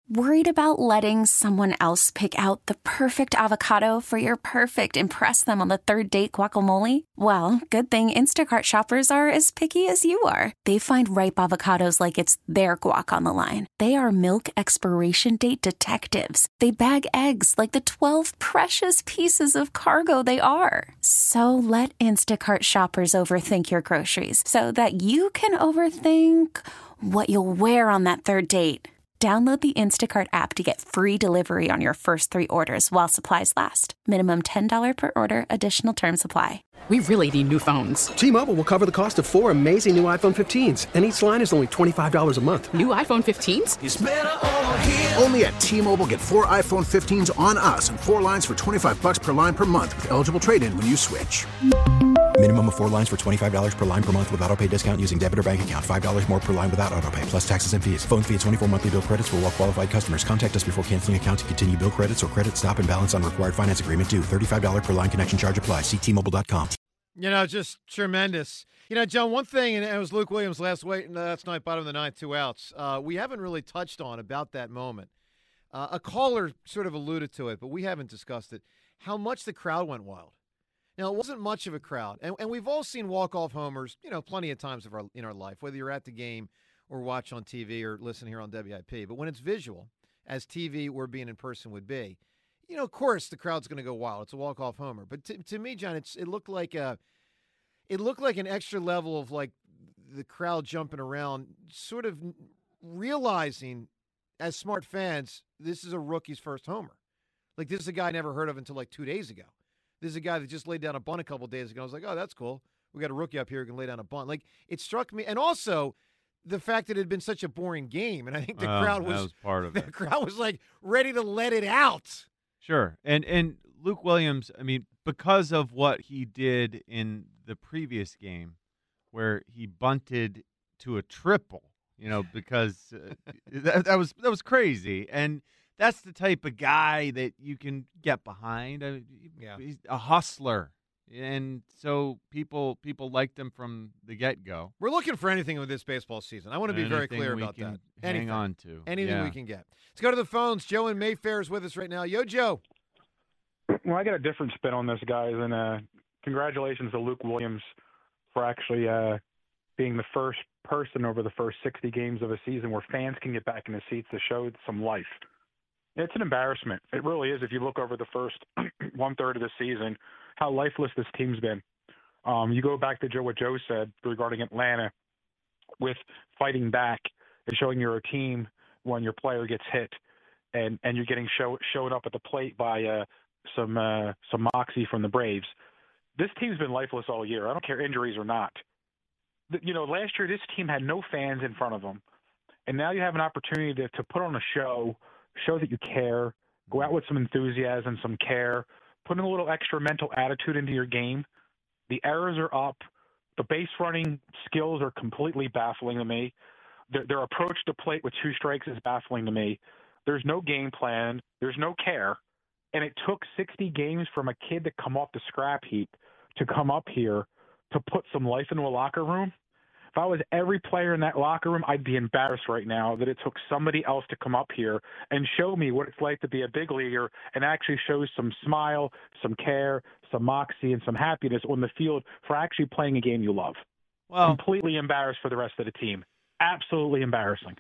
Worried about letting someone else pick out the perfect avocado for your perfect impress them on the third date guacamole? Well, good thing Instacart shoppers are as picky as you are. They find ripe avocados like it's their guac on the line. They are milk expiration date detectives. They bag eggs like the 12 precious pieces of cargo they are. So let Instacart shoppers overthink your groceries so that you can overthink what you'll wear on that third date. Download the Instacart app to get free delivery on your first 3 orders while supplies last. Minimum $10 per order. Additional terms apply. We really need new phones. T-Mobile will cover the cost of 4 amazing new iPhone 15s, and each line is only $25 a month. New iPhone 15s? It's better over here. Only at T-Mobile, get 4 iPhone 15s on us and 4 lines for $25 per line per month with eligible trade-in when you switch. Minimum of 4 lines for $25 per line per month with autopay discount using debit or bank account. $5 more per line without autopay, plus taxes and fees. Phone fee at 24 monthly bill credits for well-qualified customers. Contact us before canceling account to continue bill credits or credit stop and balance on required finance agreement due. $35 per line connection charge applies. See T-Mobile.com. You know, just tremendous. You know, John, one thing, and it was Luke Williams last night, bottom of the ninth, 2 outs. We haven't really touched on about that moment. A caller sort of alluded to it, but we haven't discussed it. How much the crowd went wild. Now, it wasn't much of a crowd, and we've all seen walk-off homers, you know, plenty of times in our life, whether you're at the game or watch on TV or listen here on WIP. But when it's visual, as TV or being in person would be, you know, of course, the crowd's going to go wild. It's a walk-off homer. But to me, John, it looked like an extra level of, like, the crowd jumping around, sort of realizing, as smart fans, this is a rookie's first homer. Like, this is a guy I never heard of until, like, 2 days ago. This is a guy that just laid down a bunt a couple days ago. I was like, oh, that's cool. We got a rookie up here who can lay down a bunt. Like, it struck me. And also, the fact that it had been such a boring game. And I think the crowd was part of it. The crowd was, like, ready to let it out. Sure. And Luke Williams, I mean, because of what he did in the previous game where he bunted to a triple, you know, because that was crazy. And that's the type of guy that you can get behind. He's a hustler. And so people liked him from the get-go. We're looking for anything with this baseball season. I want to be very clear about that. Hang on to. Anything we can get. Let's go to the phones. Joe in Mayfair is with us right now. Yo, Joe. Well, I got a different spin on this, guys, and congratulations to Luke Williams for actually being the first person over the first 60 games of a season where fans can get back in the seats to show some life. It's an embarrassment. It really is. If you look over the first one-third of the season, how lifeless this team's been. You go back to what Joe said regarding Atlanta with fighting back and showing you're a team when your player gets hit and you're getting shown up at the plate by some moxie from the Braves. This team's been lifeless all year. I don't care injuries or not. You know, last year this team had no fans in front of them, and now you have an opportunity to put on a show that you care, go out with some enthusiasm, some care, put in a little extra mental attitude into your game. The errors are up. The base running skills are completely baffling to me. Their approach to plate with 2 strikes is baffling to me. There's no game plan. There's no care. And it took 60 games from a kid to come off the scrap heap to come up here to put some life into a locker room. If I was every player in that locker room, I'd be embarrassed right now that it took somebody else to come up here and show me what it's like to be a big leaguer and actually show some smile, some care, some moxie, and some happiness on the field for actually playing a game you love. Well, completely embarrassed for the rest of the team. Absolutely embarrassing.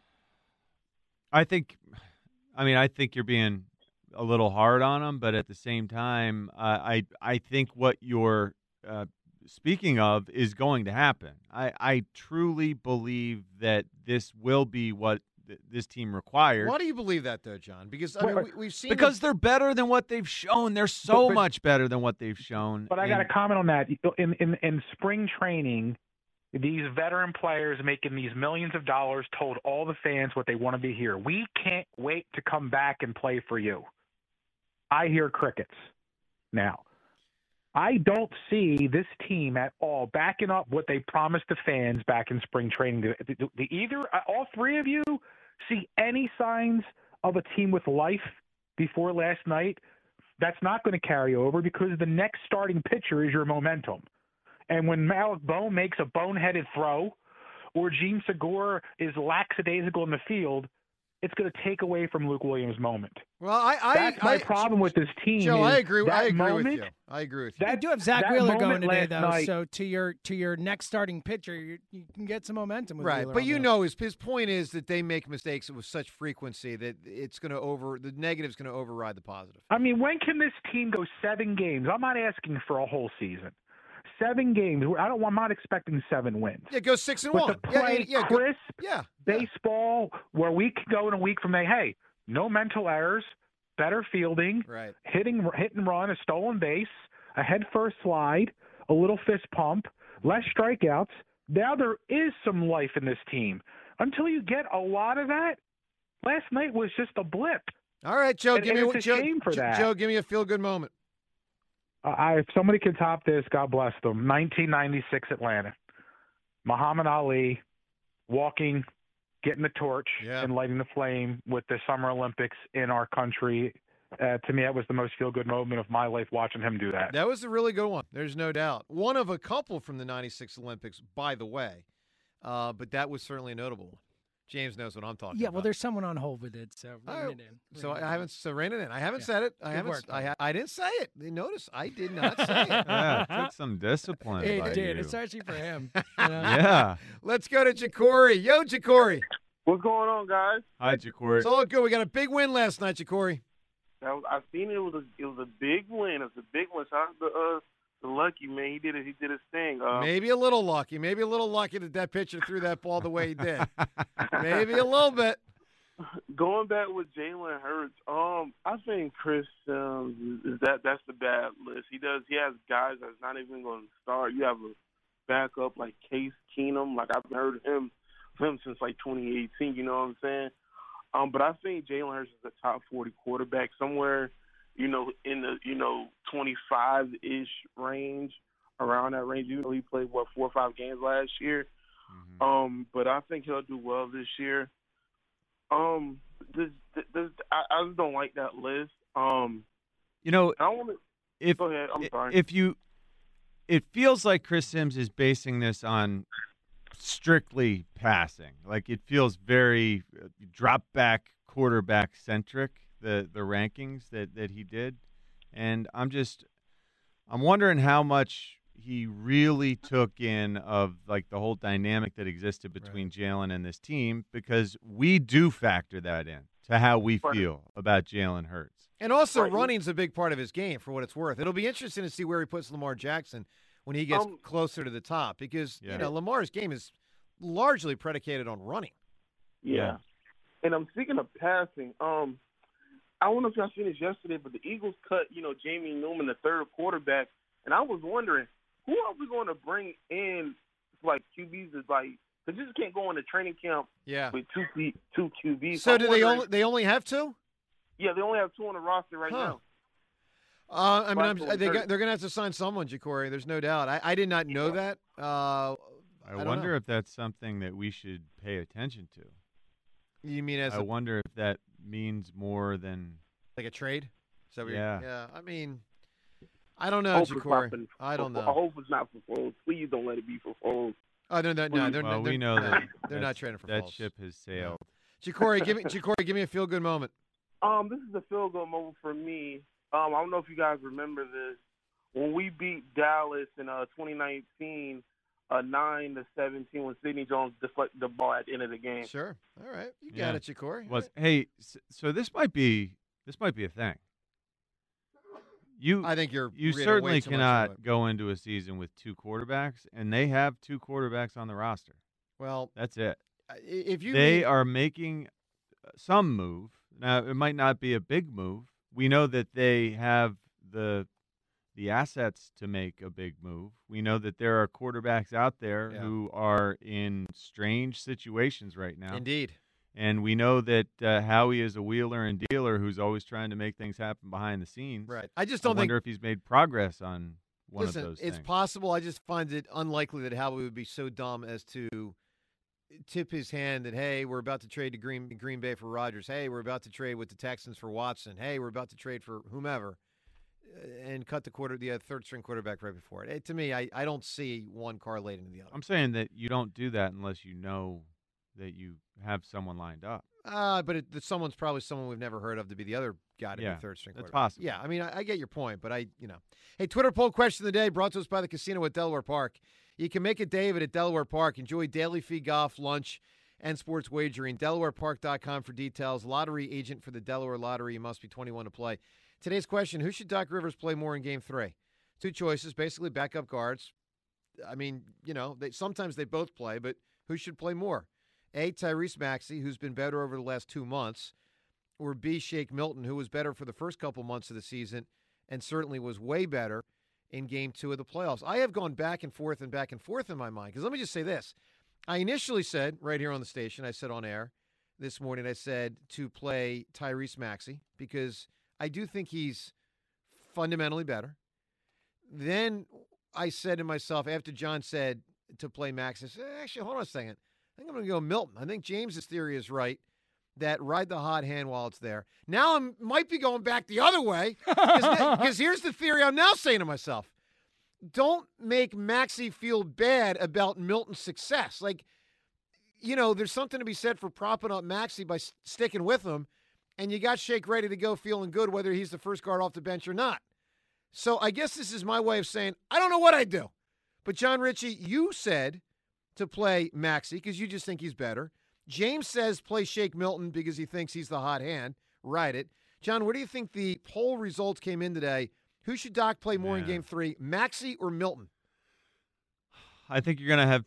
I think you're being a little hard on him, but at the same time, I think what you're speaking of is going to happen. I truly believe that this will be what this team requires. Why do you believe that, though, John? Because we've seen because they're better than what they've shown. They're so much better than what they've shown. But I got to comment on that. In spring training, these veteran players making these millions of dollars told all the fans what they want to be here. We can't wait to come back and play for you. I hear crickets now. I don't see this team at all backing up what they promised the fans back in spring training. Either all three of you see any signs of a team with life before last night? That's not going to carry over because the next starting pitcher is your momentum. And when Malik Bone makes a boneheaded throw or Gene Segura is lackadaisical in the field, it's going to take away from Luke Williams' moment. Well, That's my problem with this team. Joe, I agree. That I agree moment, with you. I agree with you. They do have Zach that Wheeler going moment today, last though. night- So to your next starting pitcher, you can get some momentum with Right, Wheeler but on you the- know his point is that they make mistakes with such frequency that it's going to the negative's going to override the positive. I mean, when can this team go 7 games? I'm not asking for a whole season. 7 games. I'm not expecting 7 wins. Yeah, go 6-1. But to play crisp baseball, where we can go in a week from there. Hey, no mental errors, better fielding, right? Hit and run, a stolen base, a head first slide, a little fist pump, less strikeouts. Now there is some life in this team. Until you get a lot of that, last night was just a blip. All right, Joe, And give me it's a shame for that. Joe, give me a feel-good moment. If somebody can top this, God bless them. 1996 Atlanta. Muhammad Ali walking, getting the torch, and lighting the flame with the Summer Olympics in our country. To me, that was the most feel-good moment of my life watching him do that. That was a really good one. There's no doubt. One of a couple from the 96 Olympics, by the way. But that was certainly a notable one. James knows what I'm talking about. Yeah, well, there's someone on hold with it, so rein it in. So I haven't rein it in. I haven't said it. I Good haven't. work, I didn't say it. Notice I did not say it. Yeah, it took some discipline. It by did, you. especially for him. Yeah. Let's go to Jacory. Yo, Jacory. What's going on, guys? Hi, Jacory. It's all good. We got a big win last night, Jacory. I've seen it. It was a big win. It was a big one. Shout out to the Lucky man. He did it. He did his thing. Maybe a little lucky. Maybe a little lucky that pitcher threw that ball the way he did. Maybe a little bit. Going back with Jalen Hurts, I think Chris Sims that's the bad list. He has guys that's not even going to start. You have a backup like Case Keenum. Like I've heard of him since like 2018. You know what I'm saying? But I think Jalen Hurts is a top 40 quarterback somewhere, in the 25-ish range, around that range. Even though he played 4 or 5 games last year, but I think he'll do well this year. I just don't like that list. Go ahead. I'm sorry. It feels like Chris Sims is basing this on strictly passing. Like it feels very drop back quarterback centric, the rankings that he did. And I'm wondering how much he really took in of like the whole dynamic that existed between Jalen and this team, because we do factor that in to how we feel about Jalen Hurts. And also running's a big part of his game for what it's worth. It'll be interesting to see where he puts Lamar Jackson when he gets closer to the top, because Lamar's game is largely predicated on running. Yeah. And I'm speaking of passing. I don't know if y'all seen this yesterday, but the Eagles cut, Jamie Newman, the third quarterback, and I was wondering, who are we going to bring in like QBs? Is like, because you just can't go into training camp with two QBs. So do they only have 2? Yeah, they only have 2 on the roster right now. They're going to have to sign someone, Jacory. There's no doubt. I did not know that. I wonder if that's something that we should pay attention to. You mean I wonder if that means more than like a trade? So yeah. I mean, I don't know, Jacory. I don't know. I hope it's not for Foles. Please don't let it be for Foles. Oh no, we know that they're not trading for that Foles. ship has sailed. Jacory, give me a feel good moment. This is a feel good moment for me. I don't know if you guys remember this. When we beat Dallas in 2019, 9-17, when Sidney Jones deflected the ball at the end of the game. Sure. All right, you got it, Jacory. Hey, so this might be a thing. I think you certainly cannot go into a season with 2 quarterbacks, and they have 2 quarterbacks on the roster. Well, that's it. They are making some move. Now, it might not be a big move. We know that they have the assets to make a big move. We know that there are quarterbacks out there who are in strange situations right now. Indeed. And we know that Howie is a wheeler and dealer who's always trying to make things happen behind the scenes. Right. I just don't wonder if he's made progress on one of those things. It's possible. I just find it unlikely that Howie would be so dumb as to tip his hand that, hey, we're about to trade to Green Bay for Rodgers. Hey, we're about to trade with the Texans for Watson. Hey, we're about to trade for whomever, and cut the third-string quarterback right before it. To me, I don't see one correlating to the other. I'm saying that you don't do that unless you know that you have someone lined up. But someone's probably someone we've never heard of to be the other guy to be third string that's quarterback. possible. Yeah, I mean, I get your point, but Hey, Twitter poll question of the day brought to us by the casino at Delaware Park. You can make a day of it at Delaware Park. Enjoy daily fee golf, lunch, and sports wagering. DelawarePark.com for details. Lottery agent for the Delaware Lottery. You must be 21 to play. Today's question, who should Doc Rivers play more in Game 3? Two choices, basically backup guards. I mean, sometimes they both play, but who should play more? A, Tyrese Maxey, who's been better over the last 2 months, or B, Shake Milton, who was better for the first couple months of the season and certainly was way better in Game 2 of the playoffs. I have gone back and forth in my mind, because let me just say this. I initially said, right here on the station, I said on air this morning, I said to play Tyrese Maxey because I do think he's fundamentally better. Then I said to myself, after John said to play Maxey, I said, actually, hold on a second. I think I'm going to go Milton. I think James's theory is right, that ride the hot hand while it's there. Now I might be going back the other way, because here's the theory I'm now saying to myself. Don't make Maxey feel bad about Milton's success. There's something to be said for propping up Maxey by sticking with him, and you got Shake ready to go feeling good whether he's the first guard off the bench or not. So I guess this is my way of saying, I don't know what I'd do. But John Ritchie, you said to play Maxey because you just think he's better. James says play Shake Milton because he thinks he's the hot hand. Ride it. John, where do you think the poll results came in today? Who should Doc play more in Game 3, Maxey or Milton? I think you're going to have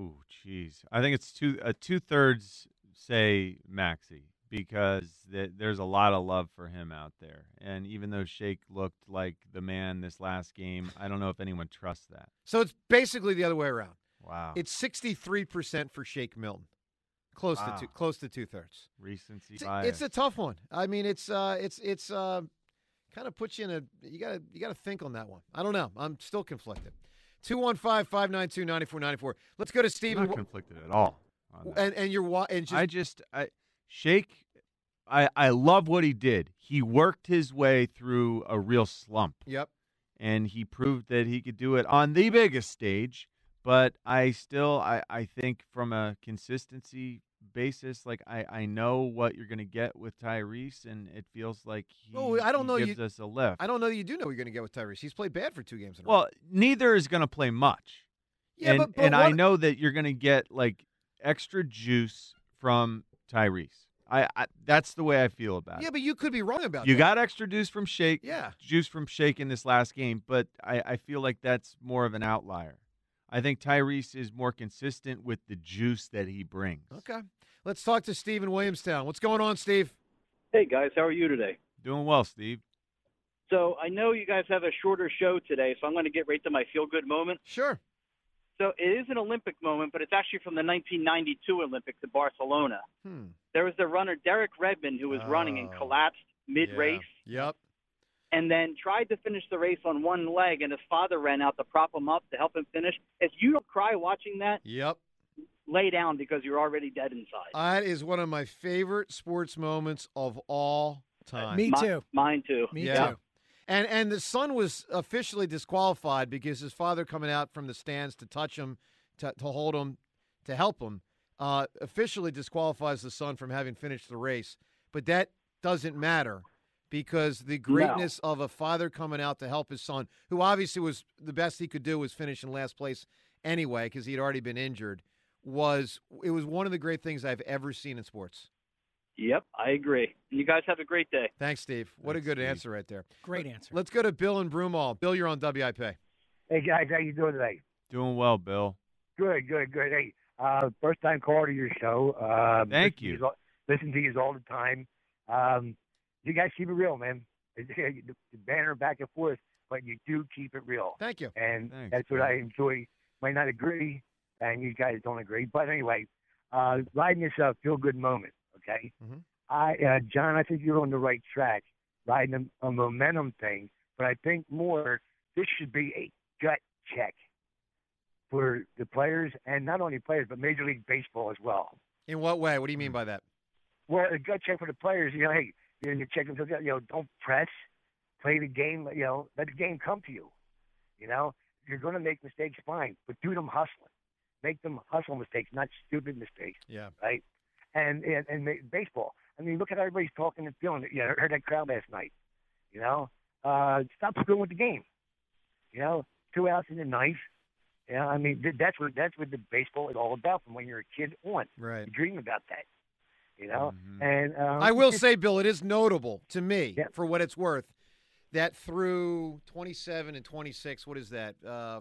I think it's two-thirds say Maxey because there's a lot of love for him out there. And even though Shake looked like the man this last game, I don't know if anyone trusts that. So it's basically the other way around. Wow. It's 63% for Shake Milton. Close to two-thirds. Recency bias. It's a tough one. I mean, it's kind of puts you in a you got to think on that one. I don't know. I'm still conflicted. 215-592-9494. Let's go to Steven. I'm not conflicted at all. Shake. I love what he did. He worked his way through a real slump. Yep. And he proved that he could do it on the biggest stage. But I think from a consistency basis, I know what you're going to get with Tyrese, and it feels like he gives us a lift. I don't know that you do know what you're going to get with Tyrese. He's played bad for 2 games in a row. Well, neither is going to play much. Yeah, and I know that you're going to get extra juice from Tyrese. I that's the way I feel about it. Yeah, but you could be wrong about that. You got extra juice from Shake. Yeah. Juice from Shake in this last game, but I feel like that's more of an outlier. I think Tyrese is more consistent with the juice that he brings. Okay. Let's talk to Steve in Williamstown. What's going on, Steve? Hey, guys. How are you today? Doing well, Steve. So I know you guys have a shorter show today, so I'm going to get right to my feel-good moment. Sure. So it is an Olympic moment, but it's actually from the 1992 Olympics in Barcelona. There was the runner Derek Redmond who was running and collapsed mid-race. Yeah. Yep. And then tried to finish the race on one leg, and his father ran out to prop him up to help him finish. If you don't cry watching that, yep, lay down because you're already dead inside. That is one of my favorite sports moments of all time. Me too. Mine too. Me too. And the son was officially disqualified because his father coming out from the stands to touch him, to hold him, to help him, officially disqualifies the son from having finished the race. But that doesn't matter. Because the greatness of a father coming out to help his son, who obviously was the best he could do was finish in last place anyway because he'd already been injured, was one of the great things I've ever seen in sports. Yep, I agree. You guys have a great day. Thanks, Steve. What a good answer right there. Great answer. Let's go to Bill in Broomall. Bill, you're on WIP. Hey, guys. How you doing today? Doing well, Bill. Good. Hey, first-time caller to your show. Thank you. Listen to you all the time. You guys keep it real, man. The banner back and forth, but you do keep it real. Thank you. And Thanks, that's what man. I enjoy. Might not agree, and you guys don't agree. But anyway, riding this feel-good moment, okay? Mm-hmm. John, I think you're on the right track, riding a momentum thing. But I think more, this should be a gut check for the players, and not only players, but Major League Baseball as well. In what way? What do you mean by that? Well, a gut check for the players, hey, you check themselves out, don't press, play the game, let the game come to you. You're going to make mistakes, fine, but do them hustling. make them hustle mistakes, not stupid mistakes. Yeah. Right. And baseball. I mean, look at everybody's talking and feeling it. I heard that crowd last night. Stop screwing with the game. 2 outs in the ninth. Yeah, I mean that's what the baseball is all about from when you're a kid on. Right. You dream about that. Mm-hmm. And I will say, Bill, it is notable to me, for what it's worth, that through 27 and 26, what is that?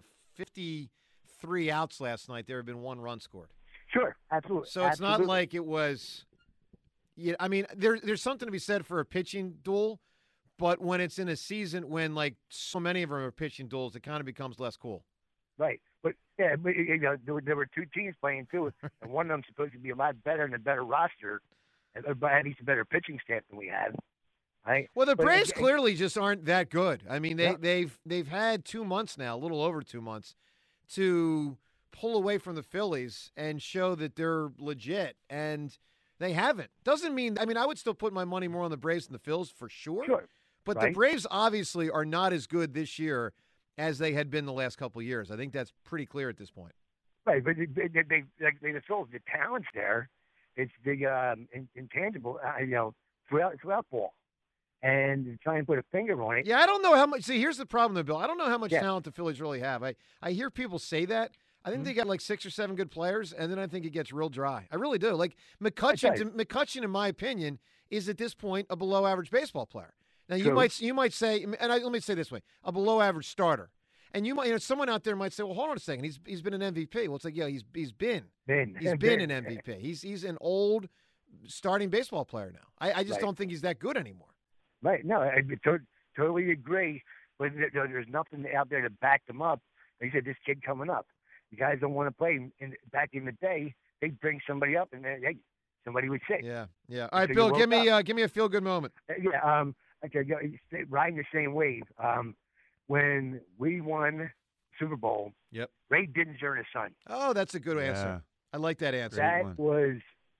53 outs last night. There have been 1 run scored. Sure, absolutely. So it's not like it was. Yeah, I mean, there's something to be said for a pitching duel, but when it's in a season when like so many of them are pitching duels, it kind of becomes less cool. Right, but there were 2 teams playing too, and one of them's supposed to be a lot better and a better roster, and at least a better pitching staff than we have. Right. Well, the Braves clearly just aren't that good. I mean, they've had 2 months now, a little over 2 months, to pull away from the Phillies and show that they're legit, and they haven't. Doesn't mean. I mean, I would still put my money more on the Braves than the Phils for sure. Sure. But the Braves obviously are not as good this year as they had been the last couple of years. I think that's pretty clear at this point. Right, but the talent's there. It's the intangible, throughout ball. And try and put a finger on it. Yeah, I don't know how much. See, here's the problem, though, Bill. I don't know how much talent the Phillies really have. I hear people say that. I think they got like 6 or 7 good players, and then I think it gets real dry. I really do. Like McCutchen, in my opinion, is at this point a below-average baseball player. Now you might say, and let me say this way, a below-average starter. And you might, someone out there might say, well, hold on a second, he's been an MVP. Well, it's like, yeah, he's been an MVP. He's an old starting baseball player now. I just don't think he's that good anymore. Right. No, I totally agree. But there's nothing out there to back them up. Like you said, this kid coming up. You guys don't want to play. Back in the day, they'd bring somebody up, and somebody would sit. Yeah. All right, so Bill, give me a feel-good moment. Okay, riding the same wave. When we won Super Bowl, Ray Didinger and his son. Oh, that's a good answer. I like that answer. That was,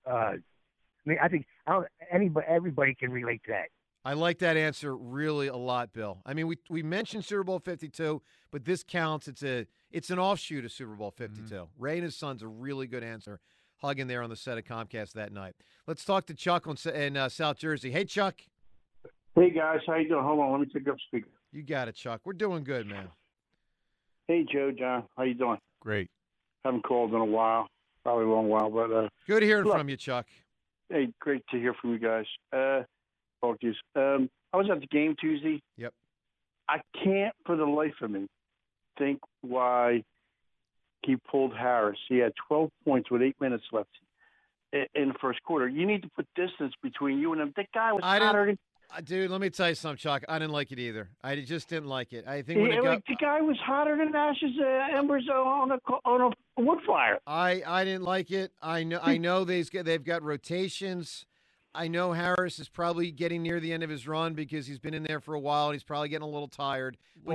I think everybody can relate to that. I like that answer really a lot, Bill. I mean, we mentioned Super Bowl 52, but this counts. It's an offshoot of Super Bowl 52. Mm-hmm. Ray and his son's a really good answer. Hugging there on the set of Comcast that night. Let's talk to Chuck in South Jersey. Hey, Chuck. Hey, guys. How you doing? Hold on. Let me take up speaker. You got it, Chuck. We're doing good, man. Hey, Joe, John. How you doing? Great. Haven't called in a while. Probably a long while, but good hearing from you, Chuck. Hey, great to hear from you guys. Talk to you. I was at the game Tuesday. Yep. I can't for the life of me think why he pulled Harris. He had 12 points with 8 minutes left in the first quarter. You need to put distance between you and him. That guy was hotter than... Dude, let me tell you something, Chuck. I didn't like it either. I just didn't like it. I think the guy was hotter than Ash's embers on a wood fire. I didn't like it. I know they've got rotations. I know Harris is probably getting near the end of his run because he's been in there for a while and he's probably getting a little tired. But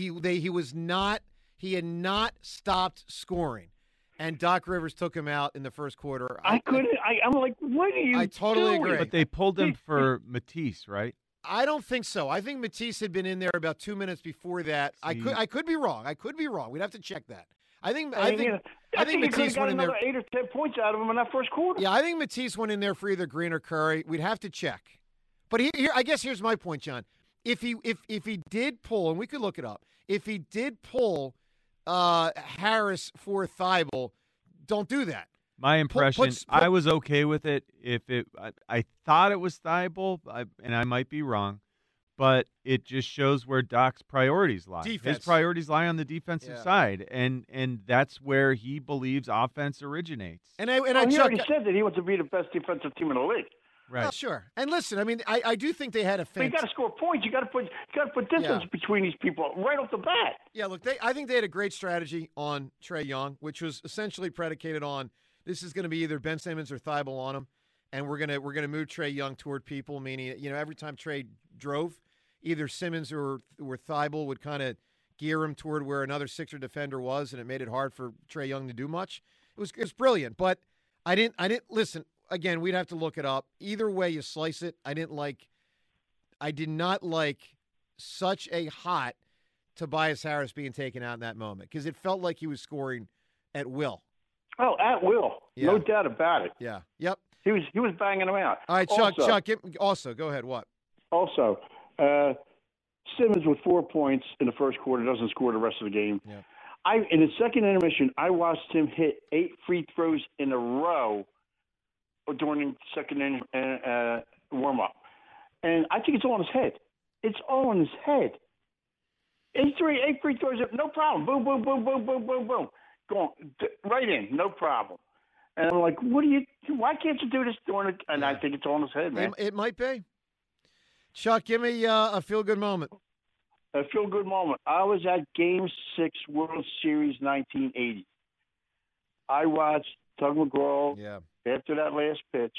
he had not stopped scoring, and Doc Rivers took him out in the first quarter. I'm like, what are you? I totally doing? agree. But they pulled him for Matisse, right? I don't think so. I think Matisse had been in there about 2 minutes before that. I could be wrong. We'd have to check that. I think Matisse went in there. 8 or 10 points out of him in that first quarter. Yeah, I think Matisse went in there for either Green or Curry. We'd have to check. But here, I guess here's my point, John. If he did pull, and we could look it up, if he did pull Harris for Thibault, don't do that. My impression, I was okay with it. I thought it was Thibault, and I might be wrong, but it just shows where Doc's priorities lie. Defense. His priorities lie on the defensive side, and that's where he believes offense originates. He already said that he wants to be the best defensive team in the league. Right. Well, sure. And listen, I mean, I do think they had a But you got to score points. You got to put distance between these people right off the bat. Yeah, look, I think they had a great strategy on Trae Young, which was essentially predicated on this is going to be either Ben Simmons or Thibault on him, and we're gonna move Trae Young toward people. Meaning, every time Trae drove, either Simmons or Thibault would kind of gear him toward where another Sixer defender was, and it made it hard for Trae Young to do much. It was brilliant, but I didn't listen. Again, we'd have to look it up. Either way you slice it, I did not like such a hot Tobias Harris being taken out in that moment because it felt like he was scoring at will. Oh, at will. Yeah. No doubt about it. Yeah. Yep. He was banging them out. All right, Chuck. Also, Chuck, go ahead. What? Also, Simmons with 4 points in the first quarter doesn't score the rest of the game. Yeah. In the second intermission, I watched him hit 8 free throws in a row during the second warm-up. And I think it's all in his head. It's all in his head. 8 free throws, no problem. Boom, boom, boom, boom, boom, boom, boom. Going right in, no problem. And I'm like, why can't you do this during it? And I think it's all in his head, man. It might be. Chuck, give me a feel-good moment. A feel-good moment. I was at Game 6 World Series 1980. I watched Tug McGraw, after that last pitch,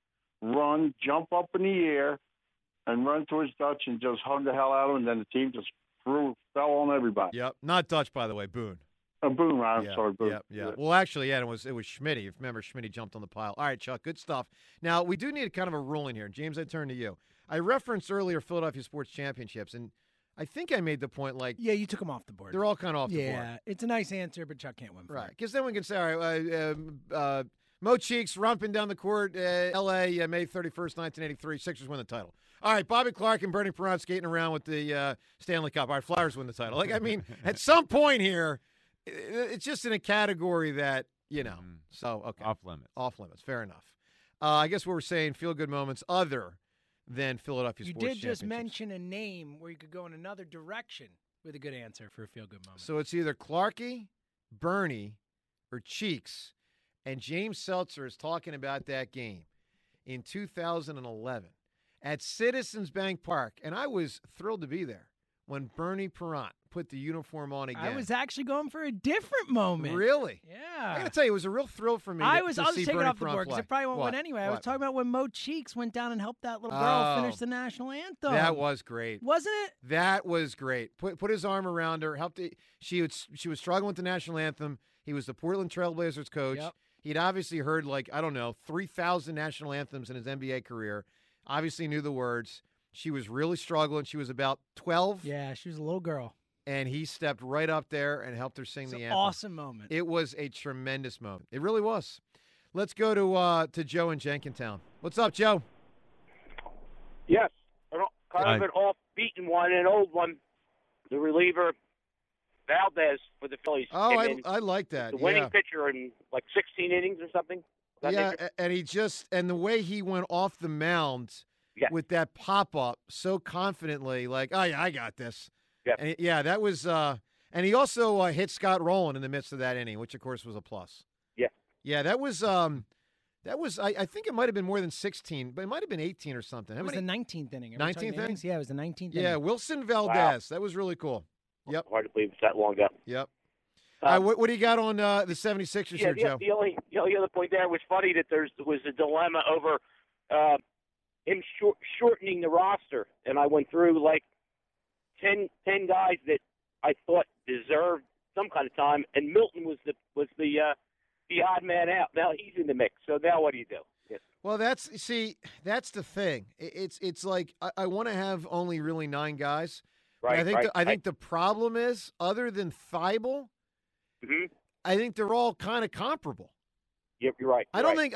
jump up in the air, and run towards Dutch and just hug the hell out of him, and then the team just fell on everybody. Yep. Not Dutch, by the way. Boone. Boone. I'm sorry, Boone. Yeah. Well, actually, it was Schmitty. If you remember, Schmitty jumped on the pile. All right, Chuck, good stuff. Now, we do need kind of a ruling here. James, I turn to you. I referenced earlier Philadelphia Sports Championships, and I think I made the point, yeah, you took them off the board. They're all kind of off the board. Yeah, it's a nice answer, but Chuck can't win for right. it. Because then we can say, all right, Mo Cheeks romping down the court, L.A., May 31st, 1983. Sixers win the title. All right, Bobby Clark and Bernie Perron skating around with the Stanley Cup. All right, Flyers win the title. At some point here, it's just in a category that, So, okay. Off limits. Off limits. Fair enough. I guess what we're saying, feel-good moments other than Philadelphia You Sports did just Championships. mention a name where you could go in another direction with a good answer for a feel-good moment. So it's either Clarky, Bernie, or Cheeks. And James Seltzer is talking about that game in 2011 at Citizens Bank Park. And I was thrilled to be there when Bernie Perron put the uniform on again. I was actually going for a different moment. Really? Yeah. I got to tell you, it was a real thrill for me I'll to just see take Bernie it off the Perron board because play. it probably won't win anyway. I was talking about when Mo Cheeks went down and helped that little girl finish the national anthem. That was great. Wasn't it? That was great. Put his arm around her. She was struggling with the national anthem. He was the Portland Trailblazers coach. Yep. He'd obviously heard 3,000 national anthems in his NBA career. Obviously knew the words. She was really struggling. She was about 12. Yeah, she was a little girl. And he stepped right up there and helped her sing the anthem. Awesome moment. It was a tremendous moment. It really was. Let's go to Joe in Jenkintown. What's up, Joe? Yes, kind of an off-beaten one, an old one. The reliever Valdez for the Phillies. Oh, I like that. The winning pitcher in 16 innings or something. Yeah, and the way he went off the mound with that pop-up so confidently, oh, yeah, I got this. Yeah. And that was and he also hit Scott Rowland in the midst of that inning, which, of course, was a plus. Yeah. Yeah, that was I think it might have been more than 16, but it might have been 18 or something. It was the 19th inning. 19th inning? Yeah, it was the 19th inning. Yeah, Wilson Valdez. Wow. That was really cool. Yep. Hard to believe it's that long ago. Yep. All right, what do you got on the 76ers here, Joe? The only other point there was funny that there was a dilemma over him shortening the roster, and I went through 10 guys that I thought deserved some kind of time, and Milton was the odd man out. Now he's in the mix. So now what do you do? Yes. Well, that's the thing. It's like I want to have only really 9 guys. Right. But I think the problem is, other than Thibault, I think they're all kind of comparable. Yep, you're right.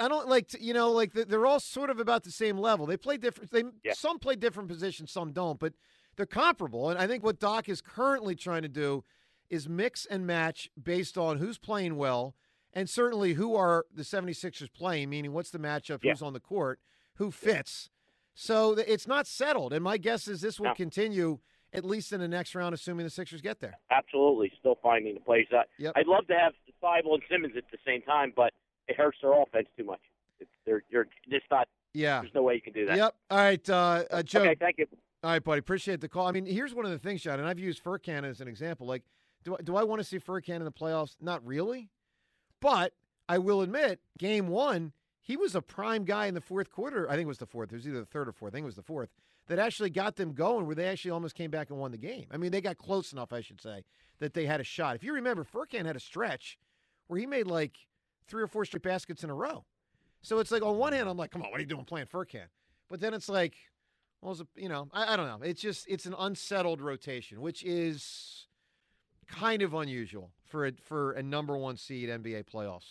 They're all sort of about the same level. They play different. Some play different positions, some don't, but they're comparable. And I think what Doc is currently trying to do is mix and match based on who's playing well, and certainly who are the 76ers playing, meaning what's the matchup, who's on the court, who fits. So it's not settled. And my guess is this will continue at least in the next round, assuming the Sixers get there. Absolutely. Still finding the plays. I'd love to have Thibault and Simmons at the same time, but it hurts their offense too much. You're just not. Yeah. There's no way you can do that. Yep. All right, Joe. Okay, thank you. All right, buddy. Appreciate the call. I mean, here's one of the things, John, and I've used Furkan as an example. Do I want to see Furkan in the playoffs? Not really. But I will admit, game 1, he was a prime guy in the fourth quarter. I think it was the fourth. It was either the third or fourth. I think it was the fourth. That actually got them going where they actually almost came back and won the game. I mean, they got close enough, I should say, that they had a shot. If you remember, Furkan had a stretch where he made 3 or 4 straight baskets in a row. So it's on one hand, I'm like, come on, what are you doing playing Furkan? But then it's I don't know. It's an unsettled rotation, which is kind of unusual for a number 1 seed NBA playoffs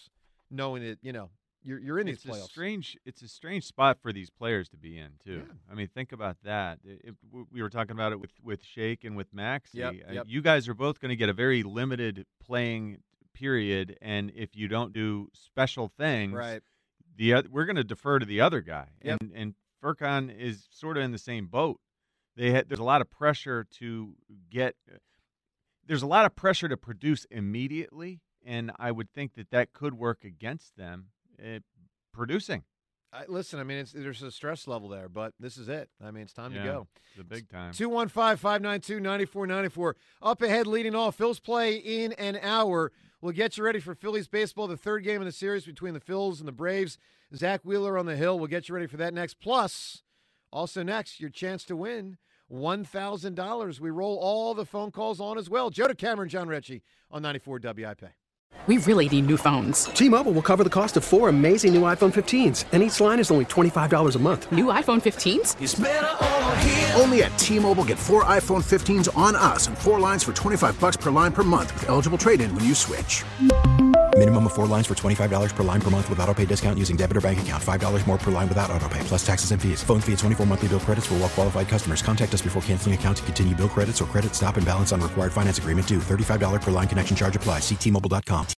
knowing that, you're in these playoffs. It's a strange spot for these players to be in, too. Yeah. I mean, think about that. We were talking about it with Shake and with Maxey. Yep. You guys are both going to get a very limited playing period, and if you don't do special things, right, we're going to defer to the other guy. Yep. And Furkan is sort of in the same boat. There's a lot of pressure there's a lot of pressure to produce immediately, and I would think that could work against them producing. Listen, I mean, there's a stress level there, but this is it. I mean, it's time to go. The big time. 215-592-9494. Up ahead, leading off, Phils play in an hour. We'll get you ready for Phillies baseball, the third game of the series between the Phils and the Braves. Zach Wheeler on the hill. We'll get you ready for that next. Plus, also next, your chance to win $1,000. We roll all the phone calls on as well. Joe DeCamera, John Ritchie on 94 WIP. We really need new phones. T-Mobile will cover the cost of 4 amazing new iPhone 15s, and each line is only $25 a month. New iPhone 15s? It's better over here. Only at T-Mobile, get 4 iPhone 15s on us and 4 lines for $25 per line per month with eligible trade-in when you switch. Minimum of 4 lines for $25 per line per month with autopay discount using debit or bank account. $5 more per line without autopay, plus taxes and fees. Phone fee at 24 monthly bill credits for well-qualified customers. Contact us before canceling account to continue bill credits or credit stop and balance on required finance agreement due. $35 per line connection charge applies. See T-Mobile.com.